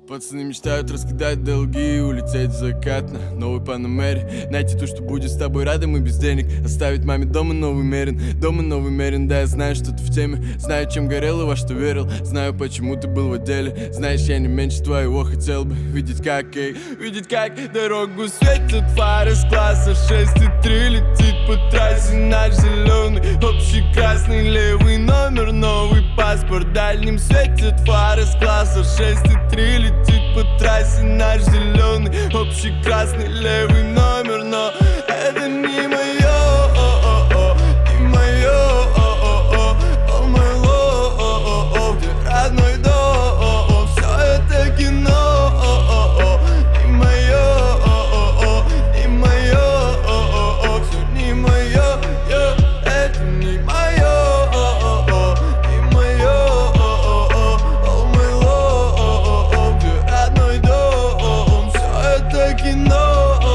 Пацаны мечтают раскидать долги и улететь в закат на новой Панамере. Найти то, что будет с тобой рядом и без денег. Оставить маме дома новый мерин, да, я знаю, что ты в теме. Знаю, чем горел и во что верил. Знаю, почему ты был в отделе. Знаешь, я не меньше твоего хотел бы видеть, как дорогу светят фары с класса 6,3. Летит по трассе наш зеленый, общий красный, левый номер, новый паспорт. Дальним светят фары с класса 6,3. Летит по трассе наш зеленый, общий красный, левый номер. Но это не мое, не мое, all my love, где родной дом. Все это кино, не мое, не мое, все не мое, это не мое, не мое, all my love, где родной дом. Все это кино.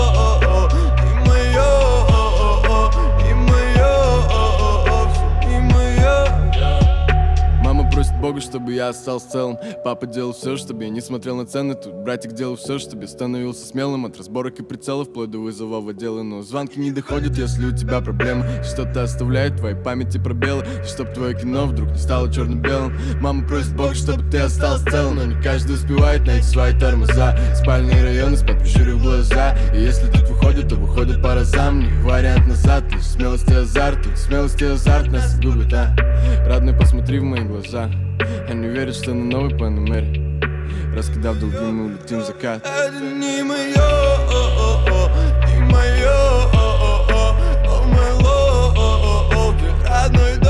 Богу, чтобы я остался целым. Папа делал все, чтобы я не смотрел на цены. Тут братик делал все, чтобы я становился смелым. От разборок и прицелов вплоть до вызова в отделы. Но звонки не доходят, если у тебя проблемы. Что-то оставляет в твоей памяти пробелы. И чтоб твое кино вдруг не стало черно-белым. Мама просит Бога, чтобы ты остался целым. Но не каждый успевает найти свои тормоза. Спальные районы спят, прищурив глаза. И если тут выходит, то выходит по разам. Не вариант назад, лишь смелость и азарт. Тут смелость и азарт нас губит, а? Родной, посмотри в мои глаза. Они верят, что на новой Панамере, раскидав долги, мы улетим в закат. Это не мое, не мое, all my love, где родной